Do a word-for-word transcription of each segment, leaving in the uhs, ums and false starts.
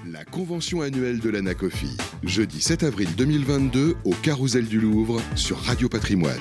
La convention annuelle de l'Anacofi, jeudi sept avril deux mille vingt-deux au Carrousel du Louvre sur Radio Patrimoine.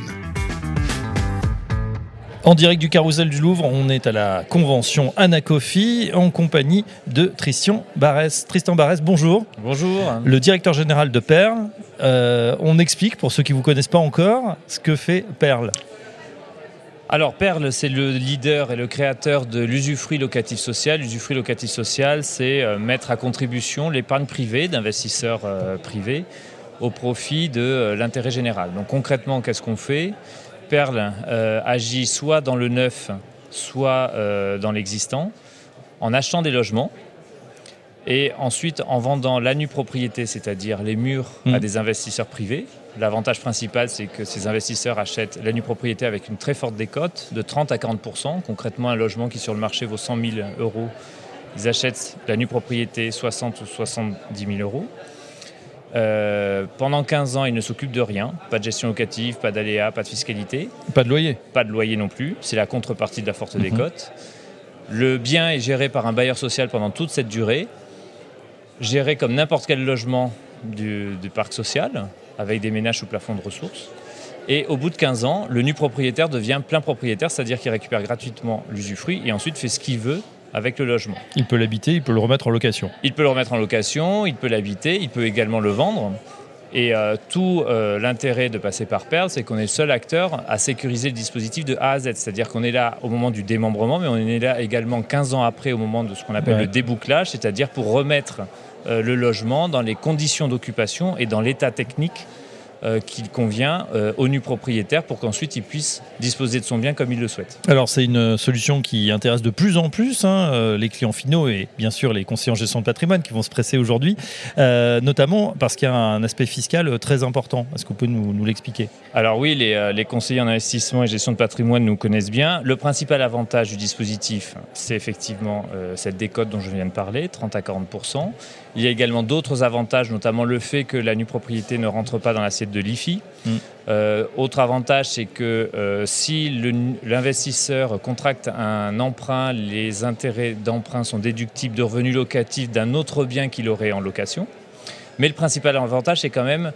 En direct du Carrousel du Louvre, on est à la convention Anacofi en compagnie de Tristan Barès. Tristan Barès, bonjour. Bonjour. Le directeur général de Perle. Euh, on explique, pour ceux qui ne vous connaissent pas encore, ce que fait Perle. Alors Perle, c'est le leader et le créateur de l'usufruit locatif social. L'usufruit locatif social, c'est euh, mettre à contribution l'épargne privée d'investisseurs euh, privés au profit de euh, l'intérêt général. Donc concrètement, qu'est-ce qu'on fait ? Perle euh, agit soit dans le neuf, soit euh, dans l'existant, en achetant des logements et ensuite en vendant la nue propriété, c'est-à-dire les murs, mmh. à des investisseurs privés. L'avantage principal, c'est que ces investisseurs achètent la nue propriété avec une très forte décote de trente à quarante pour cent. Concrètement, un logement qui sur le marché vaut cent mille euros, ils achètent la nue propriété soixante ou soixante-dix mille euros. Euh, pendant quinze ans, ils ne s'occupent de rien. Pas de gestion locative, pas d'aléas, pas de fiscalité. Pas de loyer. Pas de loyer non plus. C'est la contrepartie de la forte mmh. décote. Le bien est géré par un bailleur social pendant toute cette durée, géré comme n'importe quel logement du, du parc social, avec des ménages sous plafond de ressources. Et au bout de quinze ans, le nu propriétaire devient plein propriétaire, c'est-à-dire qu'il récupère gratuitement l'usufruit et ensuite fait ce qu'il veut avec le logement. Il peut l'habiter, il peut le remettre en location. Il peut le remettre en location, il peut l'habiter, il peut également le vendre. Et euh, tout euh, l'intérêt de passer par Perle, c'est qu'on est le seul acteur à sécuriser le dispositif de A à Z. C'est-à-dire qu'on est là au moment du démembrement, mais on est là également quinze ans après au moment de ce qu'on appelle ouais. le débouclage, c'est-à-dire pour remettre euh, le logement dans les conditions d'occupation et dans l'état technique Euh, qu'il convient euh, au nu propriétaire pour qu'ensuite il puisse disposer de son bien comme il le souhaite. Alors c'est une solution qui intéresse de plus en plus hein, euh, les clients finaux et bien sûr les conseillers en gestion de patrimoine qui vont se presser aujourd'hui, euh, notamment parce qu'il y a un aspect fiscal très important. Est-ce que vous pouvez nous, nous l'expliquer ? Alors oui, les, euh, les conseillers en investissement et gestion de patrimoine nous connaissent bien. Le principal avantage du dispositif, c'est effectivement euh, cette décote dont je viens de parler, trente à quarante pour cent. Il y a également d'autres avantages, notamment le fait que la nue propriété ne rentre pas dans l'assiette de l'I F I. Mmh. Euh, autre avantage, c'est que euh, si le, l'investisseur contracte un emprunt, les intérêts d'emprunt sont déductibles de revenus locatifs d'un autre bien qu'il aurait en location. Mais le principal avantage, c'est quand même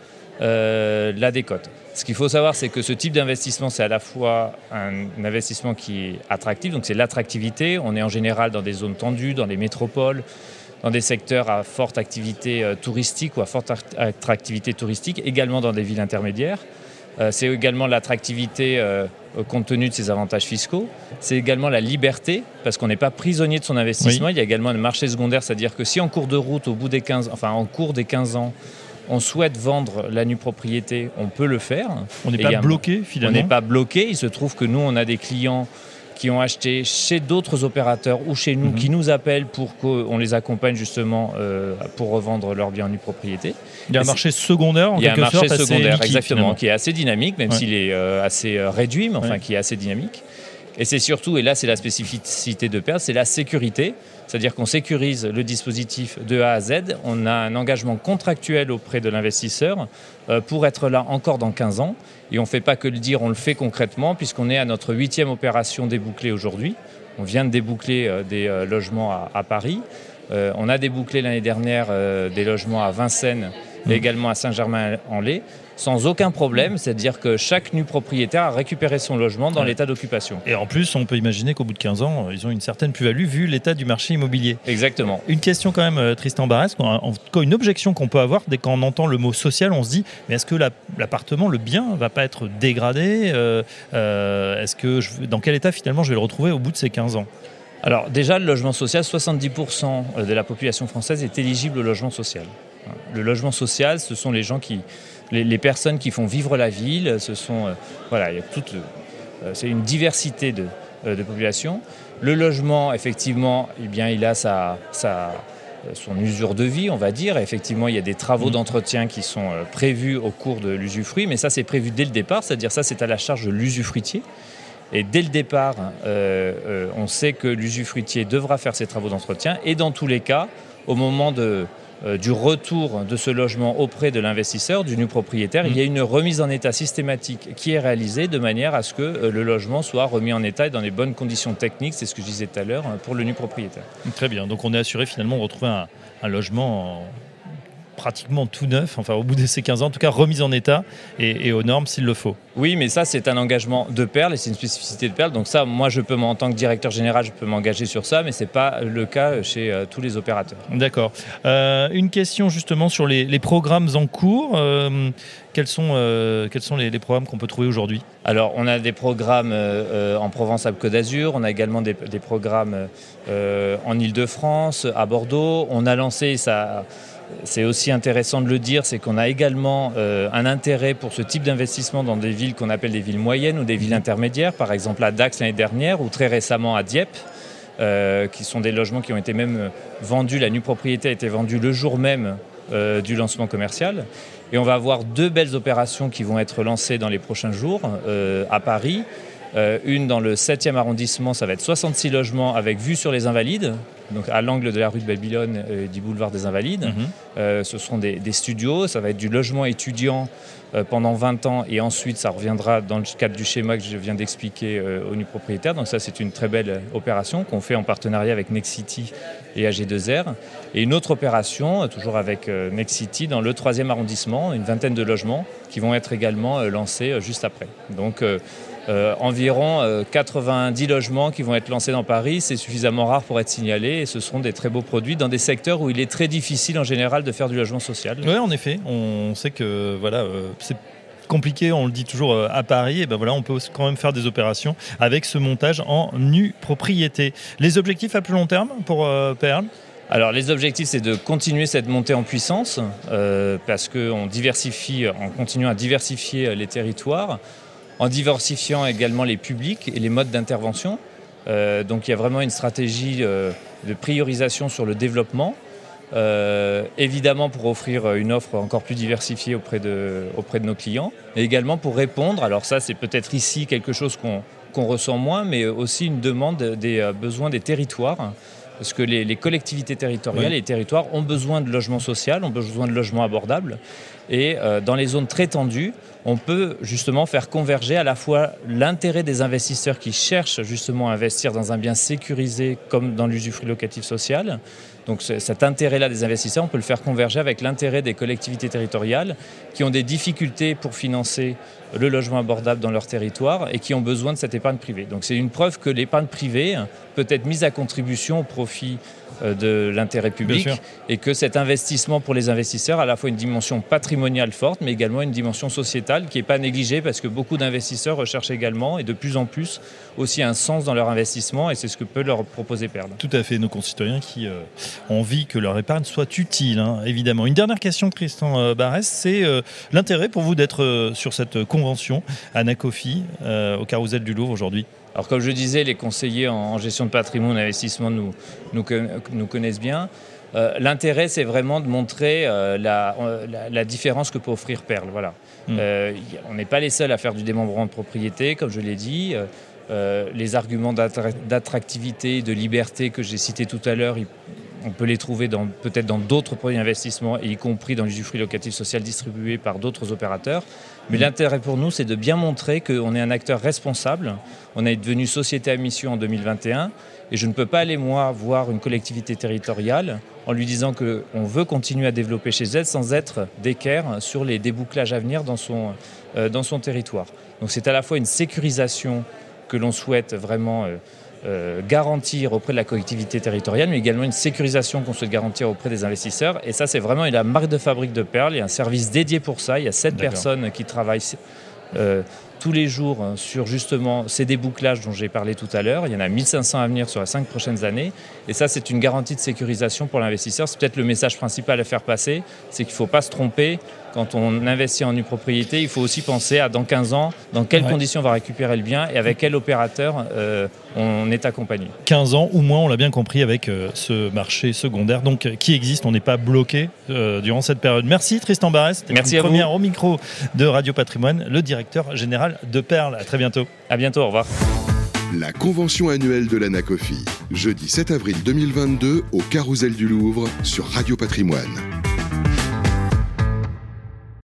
euh, la décote. Ce qu'il faut savoir, c'est que ce type d'investissement, c'est à la fois un, un investissement qui est attractif, donc c'est l'attractivité. On est en général dans des zones tendues, dans les métropoles, dans des secteurs à forte activité euh, touristique ou à forte attractivité touristique, également dans des villes intermédiaires. Euh, c'est également l'attractivité euh, compte tenu de ses avantages fiscaux. C'est également la liberté, parce qu'on n'est pas prisonnier de son investissement. Oui. Il y a également un marché secondaire, c'est-à-dire que si en cours de route, au bout des quinze, enfin en cours des quinze ans, on souhaite vendre la nue propriété, on peut le faire. On n'est pas bloqué finalement. On n'est pas bloqué. Il se trouve que nous, on a des clients qui ont acheté chez d'autres opérateurs ou chez nous, mmh. qui nous appellent pour qu'on les accompagne justement euh, pour revendre leurs biens en nue propriété. Il y a un marché secondaire en quelque sorte. Il y a un marché secondaire, liquide, exactement, finalement. qui est assez dynamique, même ouais. s'il est euh, assez euh, réduit, mais enfin ouais. qui est assez dynamique. Et c'est surtout, et là c'est la spécificité de Perle, c'est la sécurité. C'est-à-dire qu'on sécurise le dispositif de A à Z. On a un engagement contractuel auprès de l'investisseur euh, pour être là encore dans quinze ans. Et on ne fait pas que le dire, on le fait concrètement, puisqu'on est à notre huitième opération débouclée aujourd'hui. On vient de déboucler euh, des euh, logements à, à Paris. Euh, on a débouclé l'année dernière euh, des logements à Vincennes mmh. et également à Saint-Germain-en-Laye, sans aucun problème, c'est-à-dire que chaque nu propriétaire a récupéré son logement dans ouais. l'état d'occupation. Et en plus, on peut imaginer qu'au bout de quinze ans, ils ont une certaine plus-value vu l'état du marché immobilier. Exactement. Une question quand même, Tristan Barès, en tout cas une objection qu'on peut avoir dès qu'on entend le mot social, on se dit, mais est-ce que la, l'appartement, le bien, ne va pas être dégradé euh, euh, est-ce que je, dans quel état finalement je vais le retrouver au bout de ces quinze ans ? Alors déjà, le logement social, soixante-dix pour cent de la population française est éligible au logement social. Le logement social, ce sont les gens qui... Les, les personnes qui font vivre la ville, ce sont, euh, voilà, il y a toute, euh, c'est une diversité de, euh, de populations. Le logement, effectivement, eh bien, il a sa, sa, son usure de vie, on va dire. Et effectivement, il y a des travaux mmh. d'entretien qui sont euh, prévus au cours de l'usufruit, mais ça, c'est prévu dès le départ, c'est-à-dire ça, c'est à la charge de l'usufruitier. Et dès le départ, euh, euh, on sait que l'usufruitier devra faire ses travaux d'entretien. Et dans tous les cas, au moment de euh, du retour de ce logement auprès de l'investisseur, du nu propriétaire, mmh. il y a une remise en état systématique qui est réalisée de manière à ce que euh, le logement soit remis en état et dans les bonnes conditions techniques, c'est ce que je disais tout à l'heure, pour le nu propriétaire. Très bien, donc on est assuré finalement de retrouver un, un logement en... pratiquement tout neuf, enfin au bout de ces quinze ans, en tout cas remise en état et, et aux normes s'il le faut. Oui, mais ça c'est un engagement de Perle et c'est une spécificité de Perle. Donc ça, moi je peux, en tant que directeur général, je peux m'engager sur ça, mais ce n'est pas le cas chez euh, tous les opérateurs. D'accord. Euh, une question justement sur les, les programmes en cours. Euh, quels sont, euh, quels sont les, les programmes qu'on peut trouver aujourd'hui ? Alors on a des programmes euh, en Provence-Alpes-Côte d'Azur, on a également des, des programmes euh, en Île-de-France, à Bordeaux. On a lancé ça... C'est aussi intéressant de le dire, c'est qu'on a également euh, un intérêt pour ce type d'investissement dans des villes qu'on appelle des villes moyennes ou des villes intermédiaires, par exemple à Dax l'année dernière ou très récemment à Dieppe, euh, qui sont des logements qui ont été même vendus, la nue propriété a été vendue le jour même euh, du lancement commercial. Et on va avoir deux belles opérations qui vont être lancées dans les prochains jours euh, à Paris. Euh, une dans le septième arrondissement, ça va être soixante-six logements avec vue sur les Invalides, donc à l'angle de la rue de Babylone et du boulevard des Invalides. Mmh. Euh, ce seront des, des studios, ça va être du logement étudiant euh, pendant vingt ans et ensuite ça reviendra dans le cadre du schéma que je viens d'expliquer euh, aux nus propriétaires. Donc ça c'est une très belle opération qu'on fait en partenariat avec Nexity et A G deux R. Et une autre opération, euh, toujours avec euh, Nexity, dans le troisième arrondissement, une vingtaine de logements qui vont être également euh, lancés euh, juste après. Donc euh, Euh, environ euh, quatre-vingt-dix logements qui vont être lancés dans Paris. C'est suffisamment rare pour être signalé et ce seront des très beaux produits dans des secteurs où il est très difficile en général de faire du logement social. Oui, en effet. On sait que voilà, euh, c'est compliqué, on le dit toujours euh, à Paris. Et ben voilà, on peut quand même faire des opérations avec ce montage en nue propriété. Les objectifs à plus long terme pour euh, Perle ? Alors les objectifs, c'est de continuer cette montée en puissance euh, parce qu'on diversifie, en continuant à diversifier les territoires, en diversifiant également les publics et les modes d'intervention. Euh, donc il y a vraiment une stratégie euh, de priorisation sur le développement, euh, évidemment pour offrir une offre encore plus diversifiée auprès de, auprès de nos clients, et également pour répondre, alors ça c'est peut-être ici quelque chose qu'on, qu'on ressent moins, mais aussi une demande des euh, besoins des territoires, parce que les, les collectivités territoriales oui. et les territoires ont besoin de logements sociaux, ont besoin de logements abordables, et euh, dans les zones très tendues, on peut justement faire converger à la fois l'intérêt des investisseurs qui cherchent justement à investir dans un bien sécurisé comme dans l'usufruit locatif social. Donc cet intérêt-là des investisseurs, on peut le faire converger avec l'intérêt des collectivités territoriales qui ont des difficultés pour financer le logement abordable dans leur territoire et qui ont besoin de cette épargne privée. Donc c'est une preuve que l'épargne privée peut être mise à contribution au profit de l'intérêt public et que cet investissement pour les investisseurs a à la fois une dimension patrimoniale forte mais également une dimension sociétale qui n'est pas négligée parce que beaucoup d'investisseurs recherchent également et de plus en plus aussi un sens dans leur investissement et c'est ce que peut leur proposer Perle. Tout à fait, nos concitoyens qui euh, ont envie que leur épargne soit utile, hein, évidemment. Une dernière question, Tristan euh, Barès, c'est euh, l'intérêt pour vous d'être euh, sur cette convention Anacofi euh, au Carrousel du Louvre aujourd'hui. Alors comme je disais, les conseillers en gestion de patrimoine et investissement nous, nous, nous connaissent bien. Euh, l'intérêt, c'est vraiment de montrer euh, la, la, la différence que peut offrir Perle. Voilà. Mmh. Euh, on n'est pas les seuls à faire du démembrement de propriété, comme je l'ai dit. Euh, les arguments d'attractivité, de liberté que j'ai cités tout à l'heure, on peut les trouver dans, peut-être dans d'autres produits d'investissement, y compris dans l'usufruit locatif social distribué par d'autres opérateurs. Mais mmh. l'intérêt pour nous, c'est de bien montrer qu'on est un acteur responsable. On est devenu société à mission en deux mille vingt et un et je ne peux pas aller, moi, voir une collectivité territoriale en lui disant qu'on veut continuer à développer chez elle sans être d'équerre sur les débouclages à venir dans son, euh, dans son territoire. Donc c'est à la fois une sécurisation que l'on souhaite vraiment euh, euh, garantir auprès de la collectivité territoriale, mais également une sécurisation qu'on souhaite garantir auprès des investisseurs. Et ça, c'est vraiment la marque de fabrique de Perle. Il y a un service dédié pour ça. Il y a sept D'accord. personnes qui travaillent euh, tous les jours sur justement ces débouclages dont j'ai parlé tout à l'heure. Il y en a mille cinq cents à venir sur les cinq prochaines années. Et ça, c'est une garantie de sécurisation pour l'investisseur. C'est peut-être le message principal à faire passer, c'est qu'il ne faut pas se tromper. Quand on investit en nue propriété, il faut aussi penser à dans quinze ans, dans quelles ouais. conditions on va récupérer le bien et avec quel opérateur euh, on est accompagné. quinze ans ou moins, on l'a bien compris avec euh, ce marché secondaire donc, euh, qui existe. On n'est pas bloqué euh, durant cette période. Merci Tristan Barès. C'était Merci une à première vous. Au micro de Radio Patrimoine, le directeur général de Perle. À très bientôt. À bientôt, au revoir. La convention annuelle de l'Anacofi, jeudi sept avril deux mille vingt-deux au Carrousel du Louvre sur Radio Patrimoine.